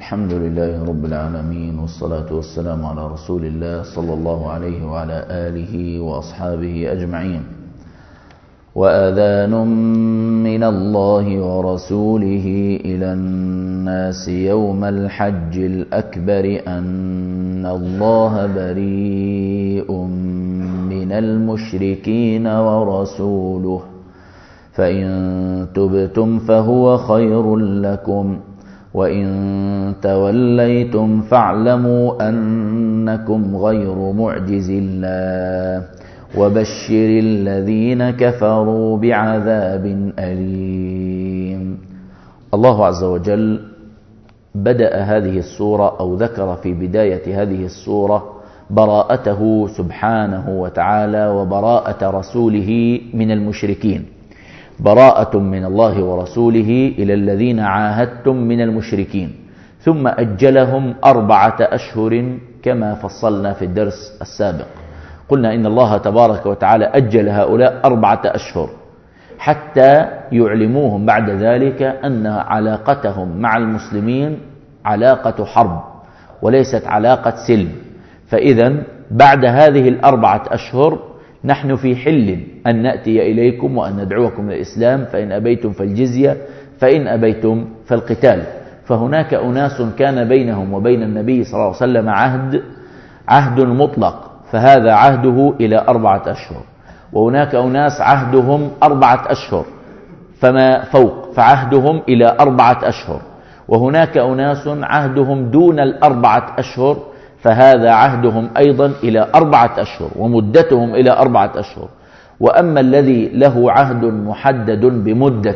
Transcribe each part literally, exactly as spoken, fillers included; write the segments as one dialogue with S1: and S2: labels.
S1: الحمد لله رب العالمين، والصلاة والسلام على رسول الله صلى الله عليه وعلى آله وأصحابه أجمعين. وأذان من الله ورسوله إلى الناس يوم الحج الأكبر أن الله بريء من المشركين ورسوله، فإن تبتم فهو خير لكم، وإن توليتم فاعلموا أنكم غير معجز الله، وبشر الذين كفروا بعذاب أليم. الله عز وجل بدأ هذه السورة أو ذكر في بداية هذه السورة براءته سبحانه وتعالى وبراءة رسوله من المشركين. براءة من الله ورسوله إلى الذين عاهدتم من المشركين، ثم أجلهم أربعة أشهر كما فصلنا في الدرس السابق. قلنا إن الله تبارك وتعالى أجل هؤلاء أربعة أشهر حتى يعلموهم بعد ذلك أن علاقتهم مع المسلمين علاقة حرب وليست علاقة سلم. فإذا بعد هذه الأربعة أشهر نحن في حل أن نأتي إليكم وأن ندعوكم للإسلام، فإن أبيتم فالجزية، فإن أبيتم فالقتال. فهناك أناس كان بينهم وبين النبي صلى الله عليه وسلم عهد عهد مطلق، فهذا عهده إلى أربعة أشهر، وهناك أناس عهدهم أربعة أشهر فما فوق فعهدهم إلى أربعة أشهر، وهناك أناس عهدهم دون الأربعة أشهر فهذا عهدهم أيضا إلى أربعة أشهر ومدتهم إلى أربعة أشهر. وأما الذي له عهد محدد بمدة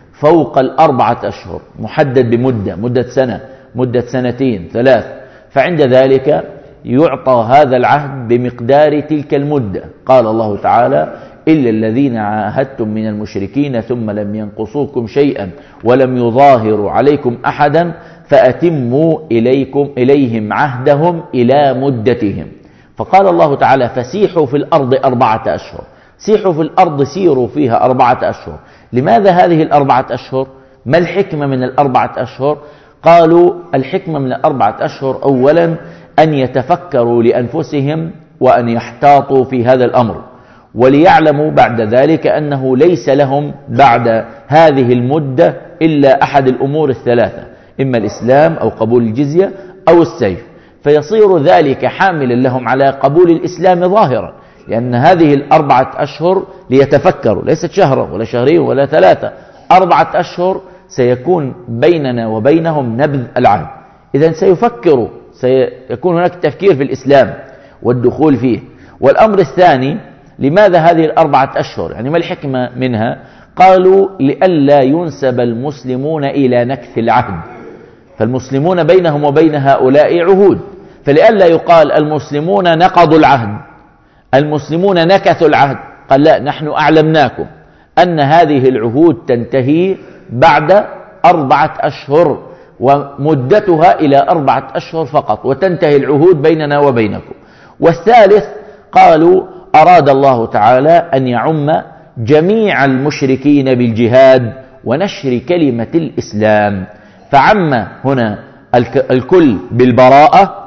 S1: فوق الأربعة أشهر، محدد بمدة، مدة سنة، مدة سنتين، ثلاث، فعند ذلك يعطى هذا العهد بمقدار تلك المدة. قال الله تعالى: إلا الذين عاهدتم من المشركين ثم لم ينقصوكم شيئا ولم يظاهروا عليكم أحدا فأتموا إليكم إليهم عهدهم إلى مدتهم. فقال الله تعالى: فسيحوا في الأرض أربعة أشهر. سيحوا في الأرض، سيروا فيها أربعة أشهر. لماذا هذه الأربعة أشهر؟ ما الحكمة من الأربعة أشهر؟ قالوا: الحكمة من الأربعة أشهر أولا أن يتفكروا لأنفسهم وأن يحتاطوا في هذا الأمر، وليعلموا بعد ذلك أنه ليس لهم بعد هذه المدة إلا أحد الأمور الثلاثة، إما الإسلام أو قبول الجزية أو السيف، فيصير ذلك حاملا لهم على قبول الإسلام ظاهرا، لأن هذه الأربعة أشهر ليتفكروا، ليست شهرا ولا شهرين ولا ثلاثة، أربعة أشهر سيكون بيننا وبينهم نبذ العهد. إذن سيفكروا، سيكون هناك تفكير في الإسلام والدخول فيه. والأمر الثاني: لماذا هذه الأربعة أشهر؟ يعني ما الحكمة منها؟ قالوا: لئلا ينسب المسلمون إلى نكث العهد، فالمسلمون بينهم وبين هؤلاء عهود، فلئلا يقال المسلمون نقضوا العهد، المسلمون نكثوا العهد. قال: لا، نحن أعلمناكم أن هذه العهود تنتهي بعد أربعة أشهر ومدتها إلى أربعة أشهر فقط، وتنتهي العهود بيننا وبينكم. والثالث قالوا: أراد الله تعالى أن يعم جميع المشركين بالجهاد ونشر كلمة الإسلام، فعم هنا الكل بالبراءة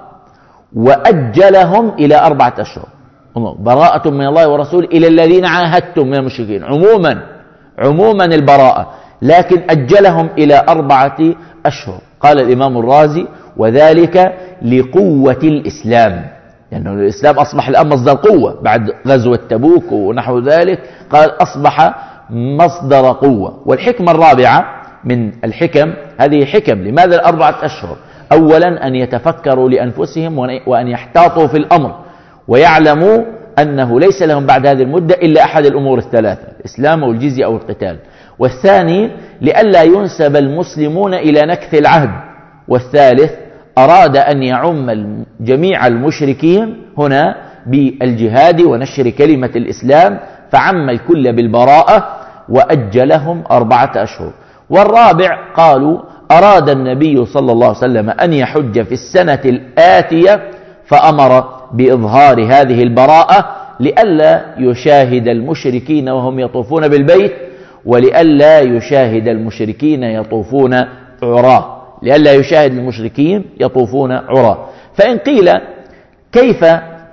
S1: وأجلهم إلى أربعة أشهر. براءة من الله ورسوله إلى الذين عاهدتم من المشركين، عموما عموما البراءة، لكن أجلهم إلى أربعة أشهر. قال الإمام الرازي: وذلك لقوة الإسلام، لأنه يعني الإسلام أصبح الآن مصدر قوة بعد غزوة تبوك ونحو ذلك، قال أصبح مصدر قوة. والحكمة الرابعة من الحكم، هذه حكم لماذا الأربعة أشهر: أولا أن يتفكروا لأنفسهم وأن يحتاطوا في الأمر، ويعلموا أنه ليس لهم بعد هذه المدة إلا أحد الأمور الثلاثة، الإسلام أو الجزية أو القتال. والثاني لئلا ينسب المسلمون إلى نكث العهد. والثالث أراد أن يعم جميع المشركين هنا بالجهاد ونشر كلمة الإسلام، فعم الكل بالبراءة وأجلهم أربعة أشهر. والرابع قالوا: أراد النبي صلى الله عليه وسلم أن يحج في السنة الآتية فأمر بإظهار هذه البراءة لئلا يشاهد المشركين وهم يطوفون بالبيت، ولئلا يشاهد المشركين يطوفون عراه، لئلا يشاهد المشركين يطوفون عراة. فإن قيل كيف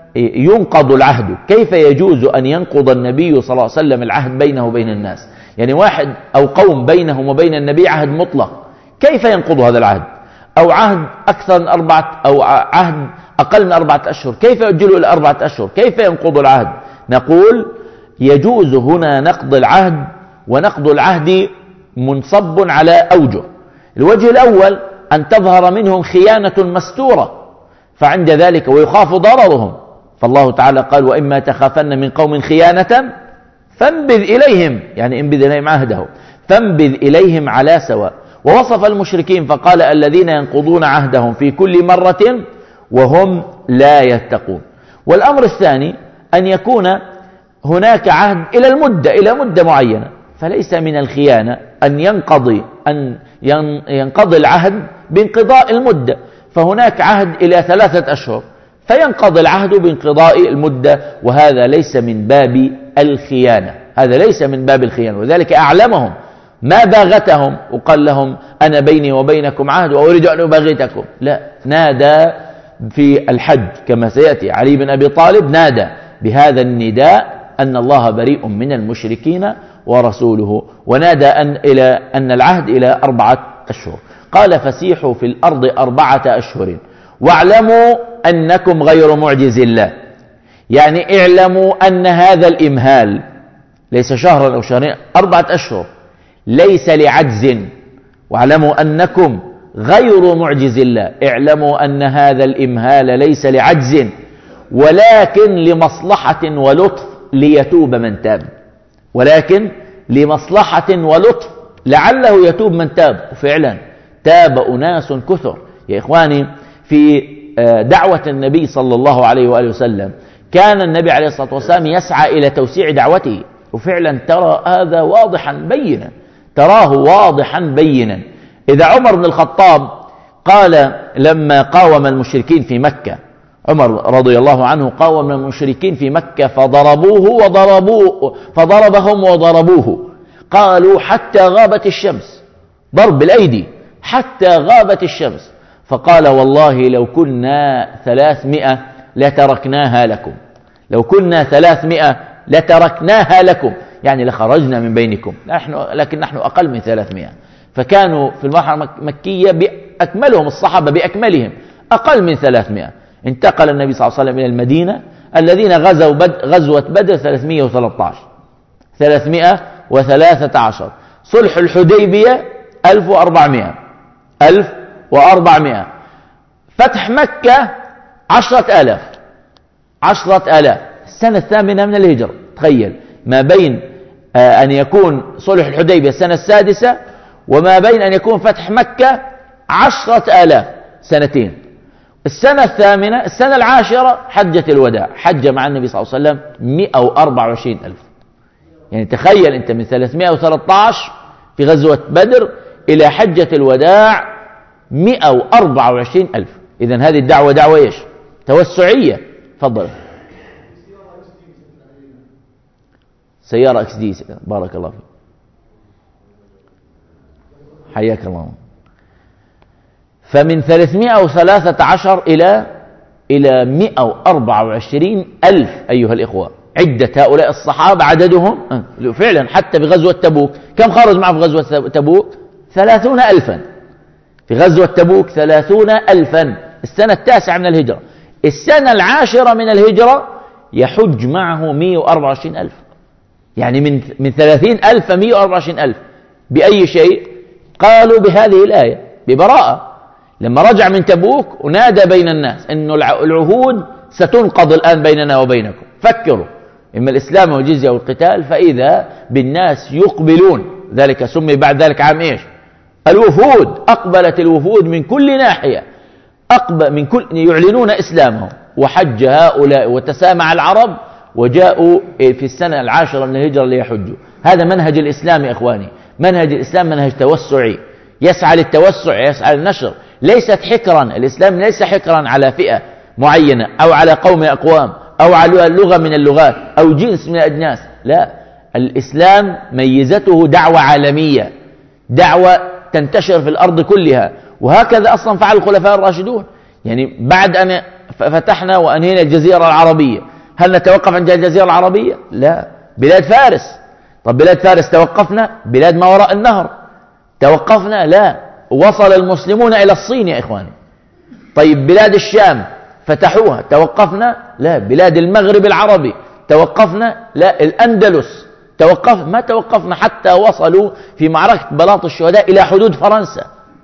S1: ينقض العهد، كيف يجوز أن ينقض النبي صلى الله عليه وسلم العهد بينه وبين الناس؟ يعني واحد أو قوم بينهم وبين النبي عهد مطلق، كيف ينقض هذا العهد؟ أو عهد أكثر من أربعة أو عهد أقل من أربعة أشهر، كيف يؤجله إلى أربعة أشهر؟ كيف ينقض العهد؟ نقول يجوز هنا نقض العهد، ونقض العهد منصب على أوجه. الوجه الأول أن تظهر منهم خيانة مستورة، فعند ذلك ويخاف ضررهم، فالله تعالى قال وإما تخافن من قوم خيانة فانبذ إليهم، يعني انبذ إليهم عهده، فانبذ إليهم على سواء. ووصف المشركين فقال الذين ينقضون عهدهم في كل مرة وهم لا يتقون. والأمر الثاني أن يكون هناك عهد إلى المدة إلى مدة معينة، فليس من الخيانة أن ينقضي أن ينقضي العهد بانقضاء المدة، فهناك عهد إلى ثلاثة أشهر فينقضي العهد بانقضاء المدة، وهذا ليس من باب الخيانة، هذا ليس من باب الخيانة. وذلك أعلمهم ما باغتهم وقال لهم أنا بيني وبينكم عهد وأريد أن أباغتكم، لا، نادى في الحج كما سيأتي علي بن أبي طالب، نادى بهذا النداء أن الله بريء من المشركين ورسوله، ونادى أن, إلى أن العهد إلى أربعة أشهر. قال فسيحوا في الأرض أربعة أشهر واعلموا أنكم غير معجز الله، يعني اعلموا أن هذا الإمهال ليس شهرا أو شهرين، أربعة أشهر، ليس لعجز، واعلموا أنكم غير معجز الله، اعلموا أن هذا الإمهال ليس لعجز ولكن لمصلحة ولطف ليتوب من تاب، ولكن لمصلحة ولطف لعله يتوب من تاب. وفعلا تاب أناس كثر يا إخواني. في دعوة النبي صلى الله عليه وآله وسلم كان النبي عليه الصلاة والسلام يسعى إلى توسيع دعوته، وفعلا ترى هذا واضحا بينا، تراه واضحا بينا. إذا عمر بن الخطاب قال لما قاوم المشركين في مكة، عمر رضي الله عنه قاوم المشركين في مكة فضربوه وضربوه فضربهم وضربوه، قالوا حتى غابت الشمس، ضرب بالأيدي حتى غابت الشمس، فقال والله لو كنا ثلاثمائة لتركناها لكم، لو كنا ثلاثمائة لتركناها لكم، يعني لخرجنا من بينكم، نحن لكن نحن أقل من ثلاثمائة. فكانوا في المرحلة المكية بأكملهم الصحابة بأكملهم أقل من ثلاثمائة. انتقل النبي صلى الله عليه وسلم إلى المدينة، الذين غزوا بد غزوة بدر ثلاثمائة وثلاثة عشر ثلاثمائة وثلاثة عشر، صلح الحديبية ألف وأربعمائة ألف وأربعمائة، فتح مكة عشرة آلاف عشرة آلاف. السنة الثامنة من الهجرة، تخيل ما بين أن يكون صلح الحديبية السنة السادسة وما بين أن يكون فتح مكة عشرة آلاف، سنتين. السنة الثامنة السنة العاشرة حجة الوداع، حج مع النبي صلى الله عليه وسلم مئة وأربعة وعشرين ألف. يعني تخيل أنت من ثلاثمائة وثلاثة عشر في غزوة بدر إلى حجة الوداع مئة وأربعة وعشرين ألف. إذن هذه الدعوة دعوة إيش؟ توسعية. تفضل. سيارة اكس دي، بارك الله فيك، حياك الله. فمن ثلاثمائة وثلاثة عشر إلى إلى مئة وأربعة وعشرين ألف أيها الإخوة. عدة هؤلاء الصحابة عددهم فعلا حتى في غزوة تبوك كم خرج معه في غزوة تبوك؟ ثلاثون ألفا في غزوة تبوك، ثلاثون ألفا. السنة التاسعة من الهجرة. السنة العاشرة من الهجرة يحج معه مئة وأربعة وعشرين ألف، يعني من من ثلاثين ألف مئة وأربعة وعشرين ألف. بأي شيء؟ قالوا بهذه الآية ببراءة لما رجع من تبوك ونادى بين الناس إنه العهود ستنقض الآن بيننا وبينكم، فكروا إما الإسلام والجزية والقتال، فإذا بالناس يقبلون. ذلك سمي بعد ذلك عام إيش؟ الوفود. أقبلت الوفود من كل ناحية، أقبل من كل يعلنون إسلامهم. وحج هؤلاء وتسامع العرب وجاءوا في السنة العاشرة من الهجرة ليحجوا. هذا منهج الإسلام يا إخواني. منهج الإسلام منهج توسعي، يسعى للتوسع، يسعى للنشر، ليست حكرا. الإسلام ليس حكرا على فئة معينة أو على قوم أقوام أو على لغة من اللغات أو جنس من الأجناس، لا. الإسلام ميزته دعوة عالمية، دعوة تنتشر في الأرض كلها، وهكذا أصلا فعل الخلفاء الراشدون. يعني بعد أن فتحنا وأنهينا الجزيرة العربية، هل نتوقف عند الجزيرة العربية؟ لا. بلاد فارس، طب بلاد فارس توقفنا؟ بلاد ما وراء النهر توقفنا؟ لا. وصل المسلمون إلى الصين يا إخواني. طيب بلاد الشام فتحوها توقفنا؟ لا. بلاد المغرب العربي توقفنا؟ لا. الأندلس توقف؟ ما توقفنا حتى وصلوا في معركة بلاط الشهداء إلى حدود فرنسا.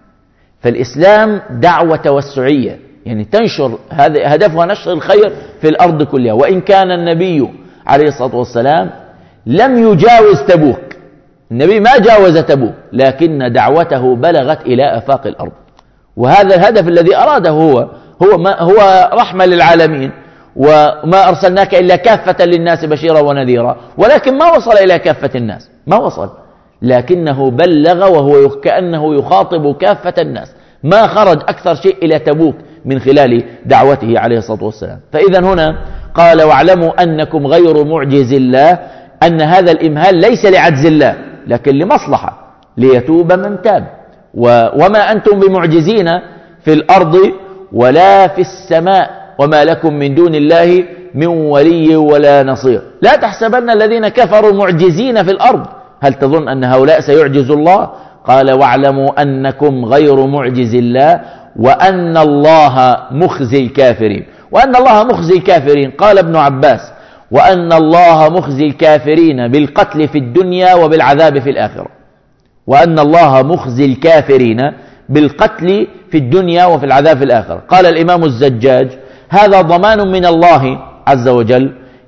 S1: فالإسلام دعوة توسعية، يعني تنشر، هذا هدفها نشر الخير في الأرض كلها. وإن كان النبي عليه الصلاة والسلام لم يجاوز تبوك، النبي ما جاوز تبوك، لكن دعوته بلغت إلى آفاق الأرض. وهذا الهدف الذي أراده هو هو, ما هو رحمة للعالمين، وما أرسلناك إلا كافة للناس بشيرا ونذيرا، ولكن ما وصل إلى كافة الناس، ما وصل، لكنه بلغ وهو كأنه يخاطب كافة الناس. ما خرج أكثر شيء إلى تبوك من خلال دعوته عليه الصلاة والسلام. فإذا هنا قال واعلموا أنكم غير معجز الله، أن هذا الإمهال ليس لعجز الله لكن لمصلحة، ليتوب من تاب. وما أنتم بمعجزين في الأرض ولا في السماء وما لكم من دون الله من ولي ولا نصير. لا تحسبن الذين كفروا معجزين في الأرض، هل تظن أن هؤلاء سيعجز الله؟ قال واعلموا أنكم غير معجز الله وأن الله مخزي الكافرين. وأن الله مخزي الكافرين، قال ابن عباس وأن الله مخزي الكافرين بالقتل في الدنيا وبالعذاب في الآخرة. وأن الله مخزي الكافرين بالقتل في الدنيا وفي العذاب في الآخرة. قال الإمام الزجاج هذا ضمان من الله عز وجل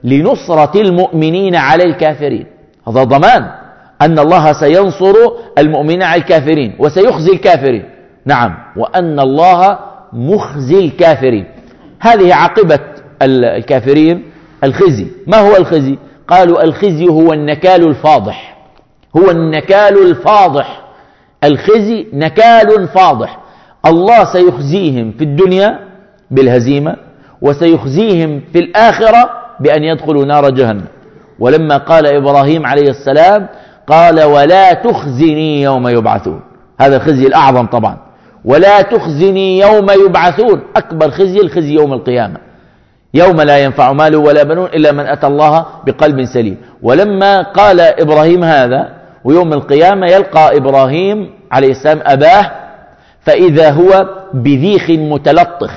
S1: لنصرة المؤمنين على الكافرين، هذا ضمان أن الله سينصر المؤمنين على الكافرين وسيخزي الكافرين. نعم، وأن الله مخزي الكافرين، هذه عاقبة الكافرين الخزي. ما هو الخزي؟ قالوا الخزي هو النكال الفاضح، هو النكال الفاضح. الخزي نكال فاضح، الله سيخزيهم في الدنيا بالهزيمة، وسيخزيهم في الآخرة بأن يدخلوا نار جهنم. ولما قال إبراهيم عليه السلام قال ولا تخزني يوم يبعثون، هذا الخزي الأعظم طبعا، ولا تخزني يوم يبعثون، أكبر خزي الخزي يوم القيامة، يوم لا ينفع مال ولا بنون إلا من أتى الله بقلب سليم. ولما قال إبراهيم هذا ويوم القيامة يلقى إبراهيم عليه السلام أباه فإذا هو بذيخ متلطخ،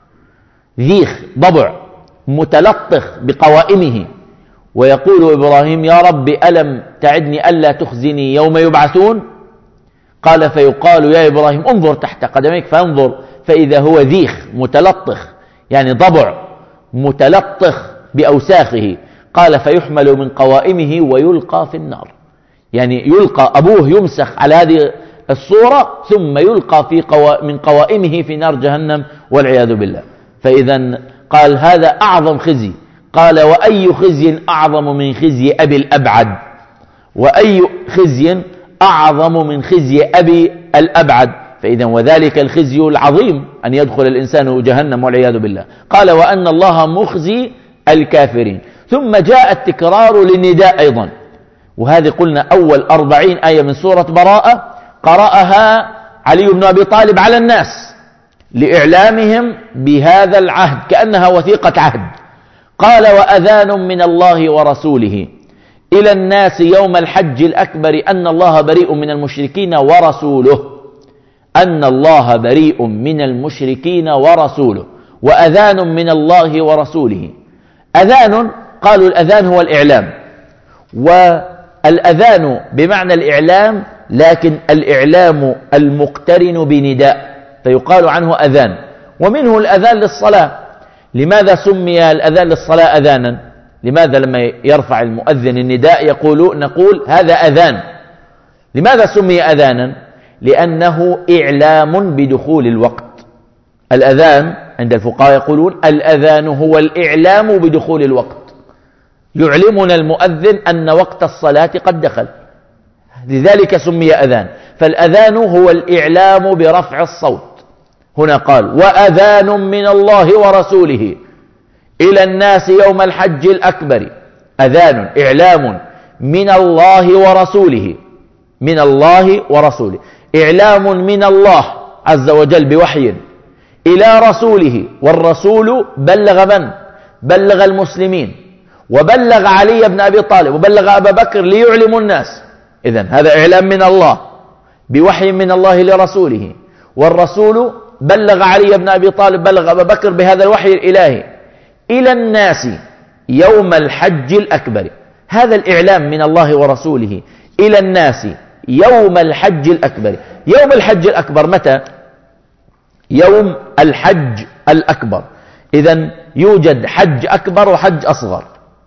S1: ذيخ ضبع متلطخ بقوائمه، ويقول إبراهيم يا رب ألم تعدني ألا تخزني يوم يبعثون؟ قال فيقال يا إبراهيم انظر تحت قدميك، فانظر فإذا هو ذيخ متلطخ، يعني ضبع متلطخ بأوساخه. قال فيحمل من قوائمه ويلقى في النار، يعني يلقى أبوه يمسخ على هذه الصورة ثم يلقى في قوا من قوائمه في نار جهنم والعياذ بالله. فإذا قال هذا أعظم خزي. قال وأي خزي أعظم من خزي أبي الأبعد، وأي خزي أعظم من خزي أبي الأبعد. فإذا وذلك الخزي العظيم أن يدخل الإنسان جهنم والعياذ بالله. قال وأن الله مخزي الكافرين. ثم جاء التكرار للنداء أيضا، وهذه قلنا أول أربعين آية من سورة براءة قرأها علي بن أبي طالب على الناس لإعلامهم بهذا العهد كأنها وثيقة عهد. قال وأذان من الله ورسوله إلى الناس يوم الحج الأكبر أن الله بريء من المشركين ورسوله، أن الله بريء من المشركين ورسوله، وأذان من الله ورسوله. أذان، قالوا الأذان هو الإعلام، والأذان بمعنى الإعلام، لكن الإعلام المقترن بنداء فيقال عنه أذان. ومنه الأذان للصلاة. لماذا سمي الأذان للصلاة أذانا؟ لماذا لما يرفع المؤذن النداء يقول نقول هذا أذان؟ لماذا سمي أذانا؟ لأنه إعلام بدخول الوقت. الأذان عند الفقهاء يقولون الأذان هو الإعلام بدخول الوقت، يعلمنا المؤذن أن وقت الصلاة قد دخل، لذلك سمي أذان. فالأذان هو الإعلام برفع الصوت. هنا قال وأذان من الله ورسوله إلى الناس يوم الحج الأكبر. أذان إعلام من الله ورسوله، من الله ورسوله، إعلام من الله عز وجل بوحي إلى رسوله، والرسول بلغ من؟ بلغ المسلمين، وبلغ علي بن أبي طالب، وبلغ أبا بكر ليعلموا الناس. إذن هذا إعلام من الله بوحي من الله لرسوله، والرسول بلغ علي بن أبي طالب، بلغ أبا بكر بهذا الوحي الإلهي إلى الناس يوم الحج الأكبر. هذا الإعلام من الله ورسوله إلى الناس يوم الحج الأكبر. يوم الحج الأكبر متى؟ يوم الحج الأكبر. إذن يوجد حج أكبر وحج أصغر،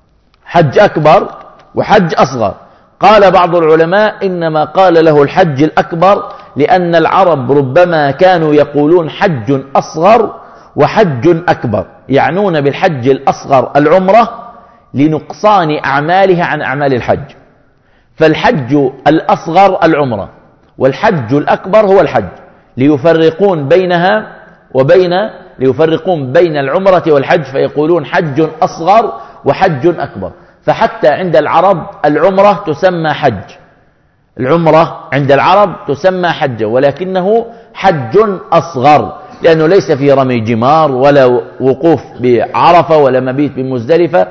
S1: حج أكبر وحج أصغر. قال بعض العلماء إنما قال له الحج الأكبر لأن العرب ربما كانوا يقولون حج أصغر وحج أكبر، يعنون بالحج الأصغر العمرة لنقصان أعمالها عن أعمال الحج. فالحج الأصغر العمرة، والحج الأكبر هو الحج، ليفرقون بينها وبين ليفرقون بين العمرة والحج، فيقولون حج أصغر وحج أكبر. فحتى عند العرب العمرة تسمى حج، العمرة عند العرب تسمى حج، ولكنه حج أصغر، لأنه ليس فيه رمي جمار ولا وقوف بعرفة ولا مبيت بمزدلفة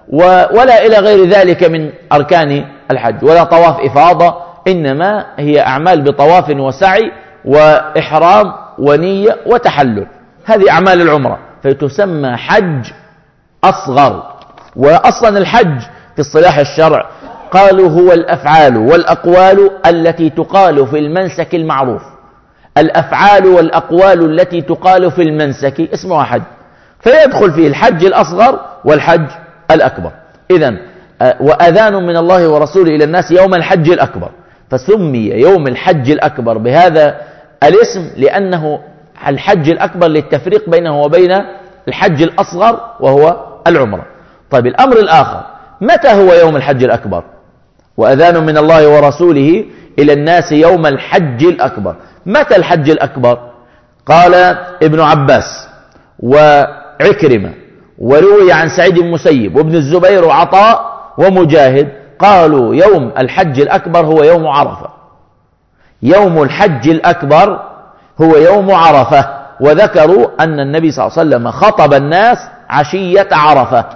S1: ولا إلى غير ذلك من أركان الحج، ولا طواف إفاضة، إنما هي أعمال بطواف وسعي وإحرام ونية وتحلل، هذه أعمال العمرة، فتسمى حج أصغر. وأصلا الحج في اصطلاح الشرع قالوا هو الأفعال والأقوال التي تقال في المنسك المعروف. الأفعال والأقوال التي تقال في المنسك اسمها حج، فيدخل فيه الحج الأصغر والحج الأكبر. إذن وأذان من الله ورسوله إلى الناس يوم الحج الأكبر، فسمي يوم الحج الأكبر بهذا الاسم لأنه الحج الأكبر للتفريق بينه وبين الحج الأصغر وهو العمرة. طيب الأمر الآخر، متى هو يوم الحج الأكبر؟ وأذان من الله ورسوله إلى الناس يوم الحج الأكبر. متى الحج الأكبر؟ قال ابن عباس وعكرمة، وروي عن سعيد بن المسيب وابن الزبير وعطاء ومجاهد، قالوا يوم الحج الأكبر هو يوم عرفة. يوم الحج الأكبر هو يوم عرفة، وذكروا أن النبي صلى الله عليه وسلم خطب الناس عشية عرفة،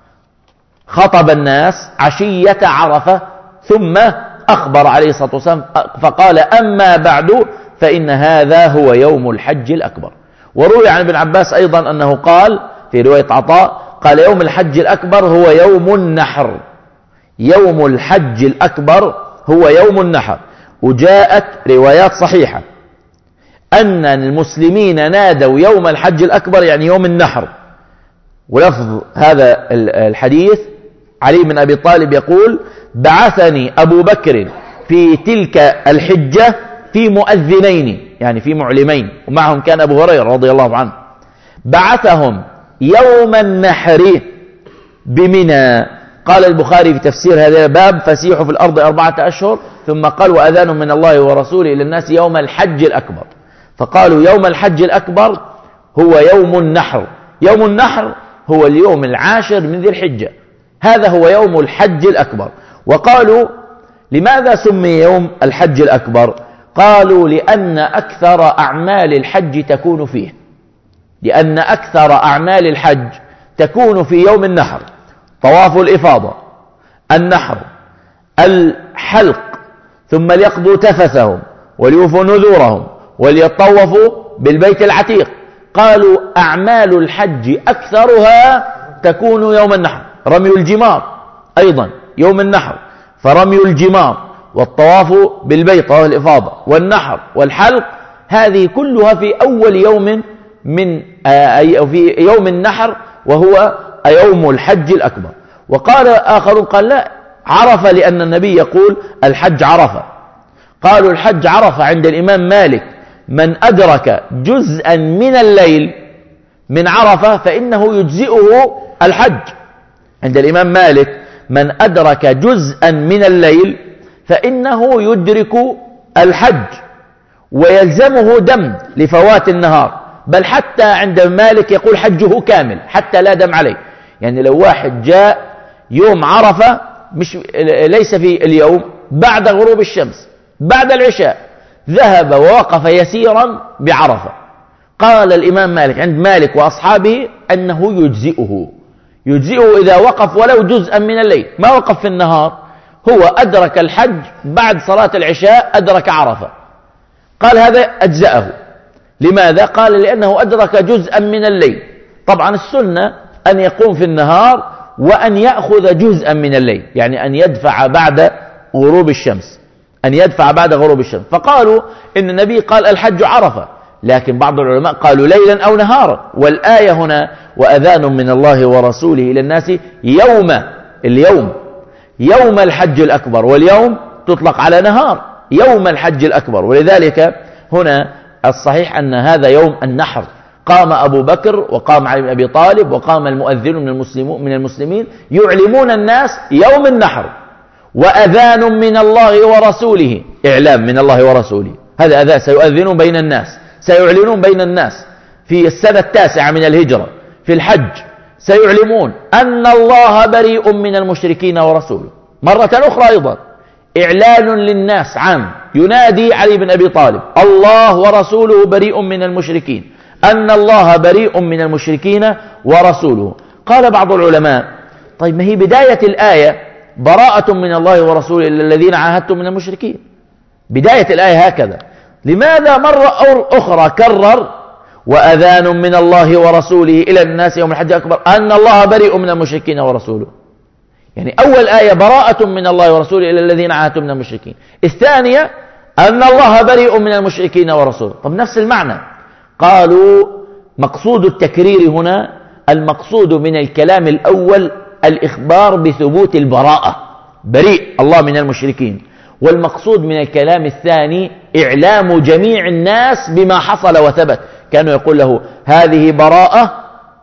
S1: خطب الناس عشية عرفة، ثم أخبر عليه الصلاة والسلام فقال أما بعد فإن هذا هو يوم الحج الأكبر. وروي عن ابن عباس أيضا أنه قال في رواية عطاء قال يوم الحج الأكبر هو يوم النحر، يوم الحج الأكبر هو يوم النحر. وجاءت روايات صحيحة أن المسلمين نادوا يوم الحج الأكبر يعني يوم النحر. ولفظ هذا الحديث علي بن أبي طالب يقول بعثني أبو بكر في تلك الحجة في مؤذنين، يعني في معلمين، ومعهم كان أبو هريرة رضي الله عنه، بعثهم يوم النحر بمنى. قال البخاري في تفسير هذا الباب فسيحوا في الأرض أربعة أشهر، ثم قال وأذان من الله ورسوله إلى الناس يوم الحج الأكبر. فقالوا يوم الحج الأكبر هو يوم النحر، يوم النحر هو اليوم العاشر من ذي الحجة، هذا هو يوم الحج الأكبر. وقالوا لماذا سمي يوم الحج الأكبر؟ قالوا لأن أكثر أعمال الحج تكون فيه، لأن أكثر أعمال الحج تكون في يوم النحر، طواف الإفاضة، النحر، الحلق، ثم ليقضوا تفثهم وليوفوا نذورهم وليطوفوا بالبيت العتيق. قالوا أعمال الحج أكثرها تكون يوم النحر. رمي الجمار أيضا يوم النحر، فرمي الجمار والطواف بالبيت طواف الإفاضة والنحر والحلق هذه كلها في أول يوم من في يوم النحر وهو يوم الحج الأكبر. وقال آخرون قال لا، عرفة، لأن النبي يقول الحج عرفة. قالوا الحج عرفة عند الإمام مالك من أدرك جزءا من الليل من عرفة فإنه يجزئه الحج. عند الإمام مالك من أدرك جزءا من الليل فإنه يدرك الحج ويلزمه دم لفوات النهار، بل حتى عند مالك يقول حجه كامل حتى لا دم عليه. يعني لو واحد جاء يوم عرفة مش ليس في اليوم، بعد غروب الشمس بعد العشاء، ذهب ووقف يسيرا بعرفة. قال الإمام مالك عند مالك وأصحابه أنه يجزئه يجزئه إذا وقف ولو جزءا من الليل، ما وقف في النهار، هو أدرك الحج بعد صلاة العشاء أدرك عرفة، قال هذا أجزأه. لماذا؟ قال لأنه أدرك جزءا من الليل. طبعا السنة أن يقوم في النهار وأن يأخذ جزءا من الليل، يعني أن يدفع بعد غروب الشمس، أن يدفع بعد غروب الشمس. فقالوا إن النبي قال الحج عرفة، لكن بعض العلماء قالوا ليلا أو نهارا، والآية هنا وأذان من الله ورسوله إلى الناس يوم اليوم يوم الحج الأكبر، واليوم تطلق على نهار يوم الحج الأكبر. ولذلك هنا الصحيح أن هذا يوم النحر، قام أبو بكر وقام علي بن أبي طالب وقام المؤذن من المسلمين من المسلمين يعلمون الناس يوم النحر. وأذان من الله ورسوله، إعلام من الله ورسوله، هذا أذان سيؤذنون بين الناس، سيعلنون بين الناس في السنة التاسعة من الهجرة في الحج، سيعلمون أن الله بريء من المشركين ورسوله. مرة أخرى أيضا إعلان للناس عام، ينادي علي بن أبي طالب الله ورسوله بريء من المشركين، أن الله بريء من المشركين ورسوله. قال بعض العلماء طيب ما هي بداية الآية براءة من الله ورسوله إلا الذين عاهدتم من المشركين، بداية الآية هكذا، لماذا مرة أخرى كرر وأذان من الله ورسوله إلى الناس يوم الحج الأكبر أن الله بريء من المشركين ورسوله؟ يعني أول آية براءة من الله ورسوله إلى الذين عاهدتم من المشركين، الثانية أن الله بريء من المشركين ورسوله. طب نفس المعنى. قالوا مقصود التكرير هنا المقصود من الكلام الأول الإخبار بثبوت البراءة، بريء الله من المشركين، والمقصود من الكلام الثاني إعلام جميع الناس بما حصل وثبت. كانوا يقول له هذه براءة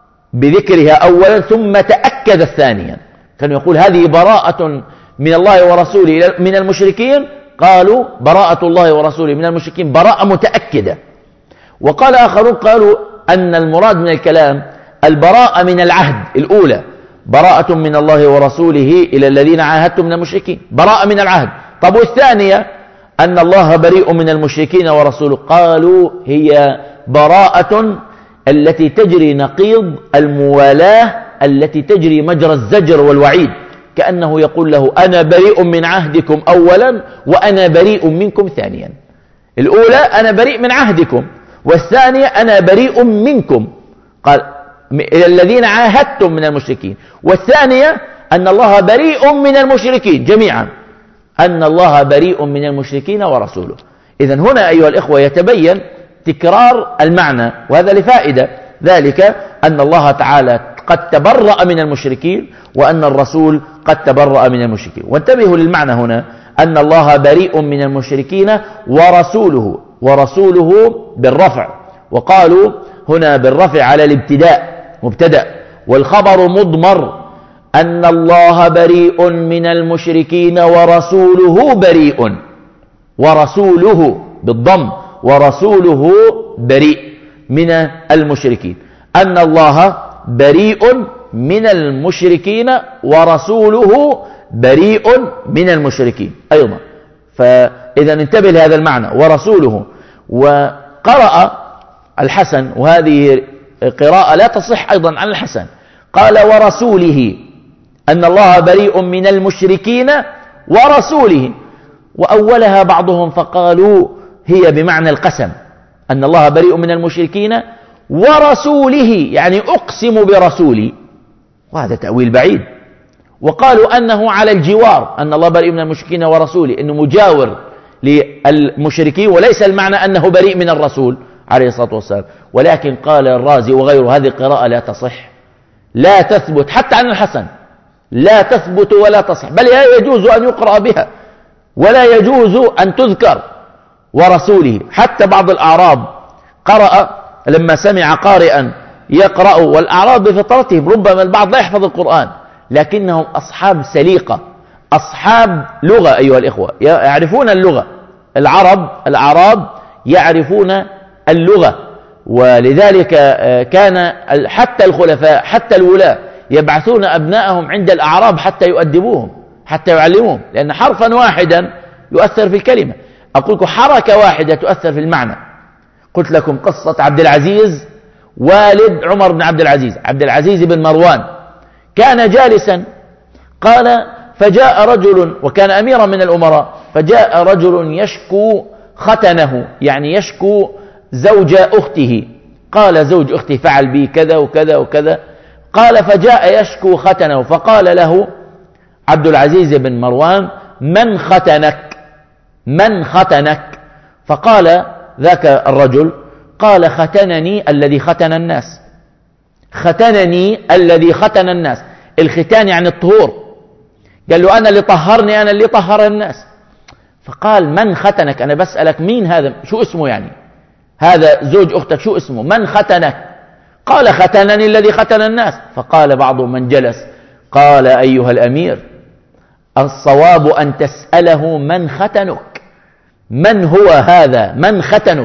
S1: بذكرها أولا ثم تأكد ثانيا، كانوا يقول هذه براءة من الله ورسوله من المشركين، قالوا براءة الله ورسوله من المشركين براءة متأكدة. وقال آخرون قالوا أن المراد من الكلام البراءة من العهد الأولى، براءة من الله ورسوله إلى الذين عاهدتم من المشركين، براءة من العهد. طب والثانية أن الله بريء من المشركين ورسوله، قالوا هي براءة التي تجري نقيض الموالاة التي تجري مجرى الزجر والوعيد، كأنه يقول له أنا بريء من عهدكم أولا وأنا بريء منكم ثانيا. الأولى أنا بريء من عهدكم، والثانية أنا بريء منكم، قال إلى الذين عاهدتم من المشركين، والثانية أن الله بريء من المشركين جميعا، أن الله بريء من المشركين ورسوله. إذن هنا أيها الإخوة يتبين تكرار المعنى، وهذا لفائدة، ذلك أن الله تعالى قد تبرأ من المشركين وأن الرسول قد تبرأ من المشركين. وانتبهوا للمعنى هنا أن الله بريء من المشركين ورسوله، ورسوله بالرفع، وقالوا هنا بالرفع على الابتداء مبتدأ، والخبر مضمر أن الله بريء من المشركين ورسوله بريء، ورسوله بالضم، ورسوله بريء من المشركين، أن الله بريء من المشركين ورسوله بريء من المشركين أيضا. فإذا انتبه لهذا المعنى ورسوله. وقرأ الحسن، وهذه قراءة لا تصح أيضا عن الحسن، قال ورسوله، أن الله بريء من المشركين ورسوله، وأولها بعضهم فقالوا هي بمعنى القسم، أن الله بريء من المشركين ورسوله، يعني أقسم برسولي، وهذا تأويل بعيد. وقالوا أنه على الجوار، أن الله بريء من المشركين ورسوله، أنه مجاور للمشركين، وليس المعنى أنه بريء من الرسول عليه الصلاة والسلام. ولكن قال الرازي وغيره هذه قراءة لا تصح، لا تثبت حتى عن الحسن، لا تثبت ولا تصح، بل لا يجوز أن يقرأ بها ولا يجوز أن تذكر ورسوله. حتى بعض الأعراب قرأ لما سمع قارئا يقرأ، والأعراب بفطرتهم ربما البعض لا يحفظ القرآن، لكنهم أصحاب سليقة، أصحاب لغة أيها الإخوة، يعرفون اللغة. العرب الأعراب يعرفون اللغة، ولذلك كان حتى الخلفاء حتى الولاة يبعثون أبنائهم عند الأعراب حتى يؤدبوهم، حتى يعلموهم، لأن حرفا واحدا يؤثر في الكلمة. أقول لكم حركة واحدة تؤثر في المعنى. قلت لكم قصة عبد العزيز والد عمر بن عبد العزيز، عبد العزيز بن مروان، كان جالسا قال فجاء رجل، وكان أميرا من الأمراء، فجاء رجل يشكو ختنه، يعني يشكو زوج أخته. قال زوج أختي فعل بي كذا وكذا وكذا. قال فجاء يشكو ختنه، فقال له عبد العزيز بن مروان من ختنك؟ من ختنك؟ فقال ذاك الرجل قال ختنني الذي ختن الناس، ختنني الذي ختن الناس. الختان يعني الطهور. قال له أنا اللي طهرني، أنا اللي طهر الناس. فقال من ختنك؟ أنا بسألك مين هذا، شو اسمه يعني هذا زوج أختك شو اسمه؟ من ختنك؟ قال ختنني الذي ختن الناس. فقال بعض من جلس قال أيها الأمير الصواب أن تسأله من ختنك، من هو هذا، من ختنك؟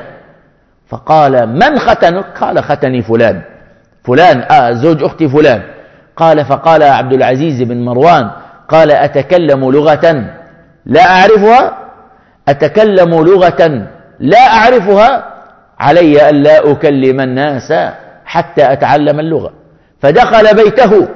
S1: فقال من ختنك؟ قال ختني فلان فلان آه زوج أختي فلان. قال فقال عبد العزيز بن مروان قال أتكلم لغة لا أعرفها؟ أتكلم لغة لا أعرفها؟ علي أن لا أكلم الناس حتى أتعلم اللغة. فدخل بيته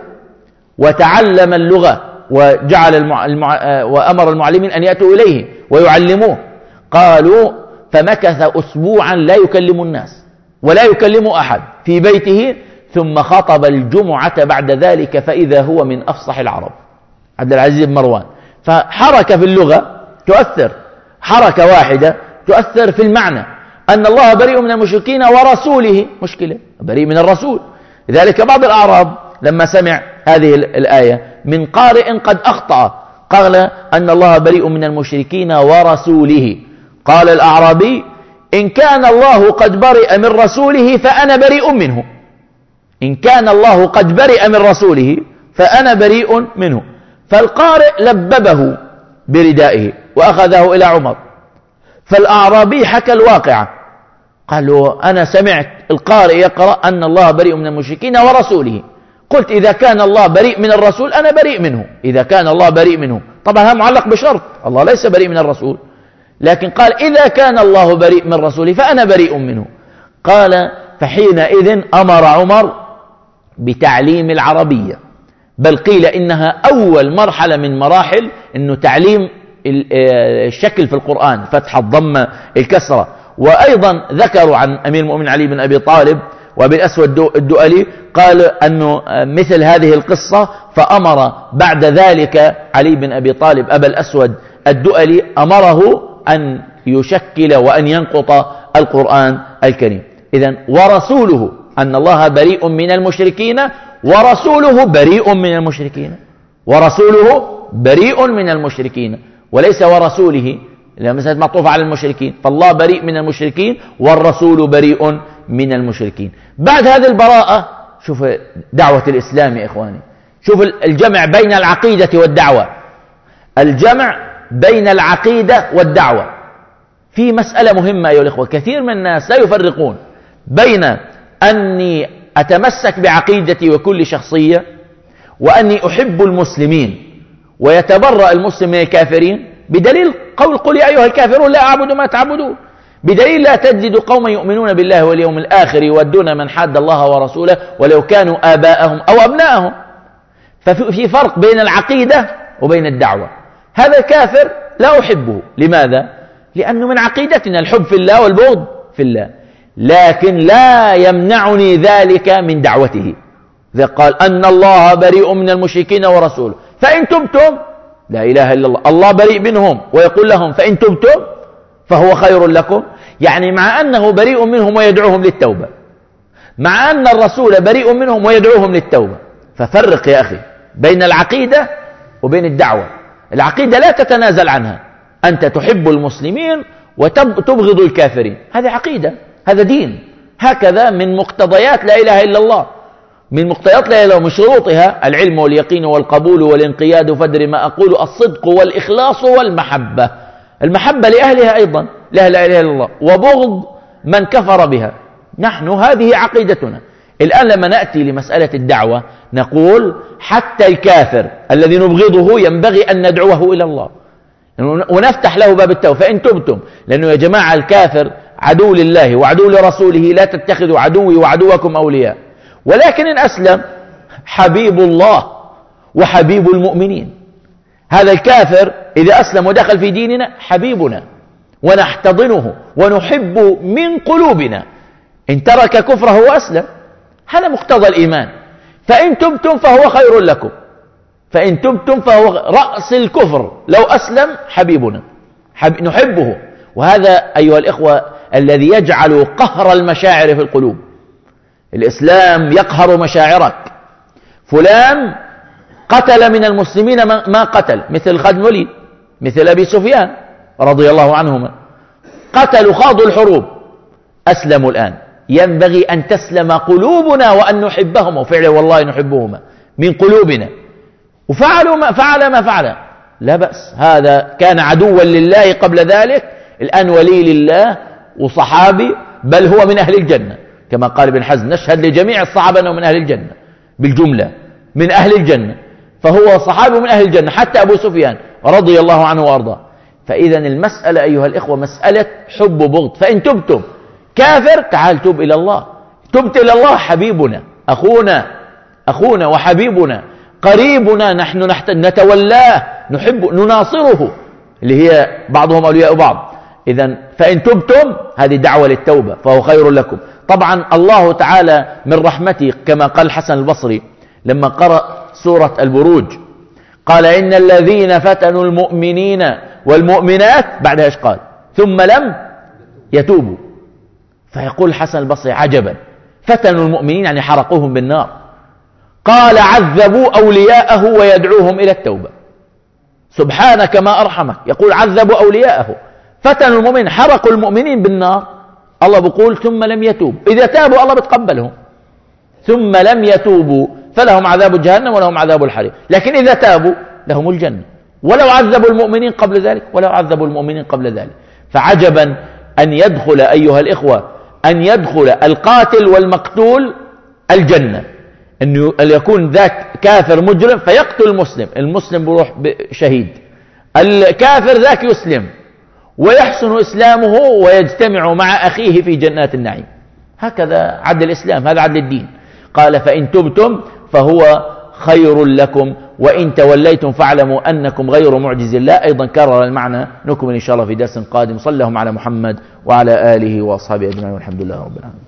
S1: وتعلم اللغة، وجعل المع... المع... وأمر المعلمين أن يأتوا إليه ويعلموه. قالوا فمكث أسبوعا لا يكلم الناس ولا يكلم أحد في بيته، ثم خطب الجمعة بعد ذلك فإذا هو من أفصح العرب عبد العزيز بن مروان. فحركة في اللغة تؤثر، حركة واحدة تؤثر في المعنى. أن الله بريء من المشركين ورسوله، مشكلة بريء من الرسول. لذلك بعض الأعراب لما سمع هذه الآية من قارئ قد أخطأ قال أن الله بريء من المشركين ورسوله، قال الأعرابي إن كان الله قد برئ من رسوله فأنا بريء منه، إن كان الله قد برئ من رسوله فأنا بريء منه. فالقارئ لببه بردائه وأخذه إلى عمر. فالأعرابي حكى الواقعة، قال له أنا سمعت القارئ يقرأ أن الله بريء من المشركين ورسوله، قلت إذا كان الله بريء من الرسول أنا بريء منه، إذا كان الله بريء منه. طبعا هذا معلق بشرط، الله ليس بريء من الرسول، لكن قال إذا كان الله بريء من رسوله فأنا بريء منه. قال فحينئذ أمر عمر بتعليم العربية، بل قيل إنها أول مرحلة من مراحل إنه تعليم الشكل في القرآن، فتح الضم الكسرة. وأيضا ذكروا عن أمير المؤمنين علي بن أبي طالب وأبي الأسود الدؤلي قال أنه مثل هذه القصة، فأمر بعد ذلك علي بن أبي طالب أبا الأسود الدؤلي أمره أن يشكل وأن ينقط القرآن الكريم. إذن ورسوله أن الله بريء من المشركين ورسوله بريء من المشركين، ورسوله بريء من المشركين، وليس ورسوله لمسألة معطوفة على المشركين. فالله بريء من المشركين والرسول بريء من المشركين. بعد هذه البراءة شوف دعوة الإسلام يا إخواني، شوف الجمع بين العقيدة والدعوة، الجمع بين العقيدة والدعوة في مسألة مهمة أيها الإخوة. كثير من الناس لا يفرقون بين أني أتمسك بعقيدتي وكل شخصية، وأني أحب المسلمين ويتبرأ المسلم من الكافرين، بدليل قول قل يا أيها الكافرون لا أعبد ما تعبدون، بدليل لا تجد قوما يؤمنون بالله واليوم الآخر يودون من حاد الله ورسوله ولو كانوا آباءهم أو أبناءهم. ففي فرق بين العقيدة وبين الدعوة. هذا الكافر لا أحبه، لماذا؟ لأنه من عقيدتنا الحب في الله والبغض في الله، لكن لا يمنعني ذلك من دعوته. إذا قال أن الله بريء من المشركين ورسوله فإن تبتم، لا إله إلا الله، الله بريء منهم ويقول لهم فإن تبتم فهو خير لكم، يعني مع أنه بريء منهم ويدعوهم للتوبة، مع أن الرسول بريء منهم ويدعوهم للتوبة. ففرق يا أخي بين العقيدة وبين الدعوة. العقيدة لا تتنازل عنها، أنت تحب المسلمين وتبغض الكافرين، هذه عقيدة، هذا دين. هكذا من مقتضيات لا إله إلا الله، من مقتضيات لا إله إلا الله، من شروطها العلم واليقين والقبول والانقياد، فدر ما أقول، الصدق والإخلاص والمحبة، المحبة لأهلها أيضا لا إله إلا الله، وبغض من كفر بها. نحن هذه عقيدتنا. الآن لما نأتي لمسألة الدعوة نقول حتى الكافر الذي نبغضه ينبغي أن ندعوه إلى الله. ونفتح له باب التوبة فإن تبتم. لأنه يا جماعة الكافر عدو لله وعدو لرسوله، لا تتخذوا عدوي وعدوكم أولياء. ولكن إن أسلم حبيب الله وحبيب المؤمنين. هذا الكافر إذا أسلم ودخل في ديننا حبيبنا ونحتضنه ونحب من قلوبنا. إن ترك كفره وأسلم هذا مقتضى الإيمان. فإن تبتم فهو خير لكم، فإن تبتم فهو رأس الكفر. لو أسلم حبيبنا حب نحبه. وهذا أيها الإخوة الذي يجعل قهر المشاعر في القلوب. الإسلام يقهر مشاعرك. فلان قتل من المسلمين ما قتل، مثل خالد بن الوليد، مثل أبي سفيان رضي الله عنهما، قتلوا خاضوا الحروب، أسلموا الآن. ينبغي أن تسلم قلوبنا وأن نحبهما، وفعلا والله نحبهما من قلوبنا. وفعلوا ما فعل ما فعل لا بأس، هذا كان عدوا لله قبل ذلك، الآن ولي لله وصحابي، بل هو من أهل الجنة كما قال ابن حزم: نشهد لجميع الصحابة أنه من أهل الجنة بالجملة، من أهل الجنة. فهو صحابي من أهل الجنة، حتى أبو سفيان رضي الله عنه وأرضاه. فإذا المسألة أيها الإخوة مسألة حب وبغض. فإن تبتم، كافر تعال تب إلى الله، تبت إلى الله حبيبنا أخونا أخونا وحبيبنا قريبنا، نحن نتولاه نحب نناصره، اللي هي بعضهم أولياء بعض. إذن فإن تبتم هذه دعوة للتوبة فهو خير لكم. طبعا الله تعالى من رحمته كما قال الحسن البصري لما قرأ سورة البروج قال: إن الذين فتنوا المؤمنين والمؤمنات، بعدها إيش قال؟ ثم لم يتوبوا. فيقول الحسن البصري: عجبا، فتنوا المؤمنين يعني حرقوهم بالنار، قال: عذبوا أولياءه ويدعوهم إلى التوبة. سبحانك ما أرحمك، يقول عذبوا أولياءه، فتنوا المؤمنين، حرقوا المؤمنين بالنار. الله بيقول ثم لم يتوبوا، إذا تابوا الله بتقبلهم. ثم لم يتوبوا فلهم عذاب جهنم ولهم عذاب الحريق. لكن إذا تابوا لهم الجنة، ولو عذبوا المؤمنين قبل ذلك ولو عذبوا المؤمنين قبل ذلك. فعجبا أن يدخل أيها الإخوة أن يدخل القاتل والمقتول الجنة، أن يكون ذاك كافر مجرم فيقتل المسلم، المسلم بروح شهيد، الكافر ذاك يسلم ويحسن إسلامه ويجتمع مع أخيه في جنات النعيم. هكذا عدل الإسلام، هذا عدل الدين. قال: فإن تبتم فهو خير لكم وإن توليتم فاعلموا أنكم غير معجز الله. أيضا كرر المعنى، نكمل إن شاء الله في درس قادم. صلى الله على محمد وعلى آله وأصحابه أجمعين والحمد لله رب العالمين.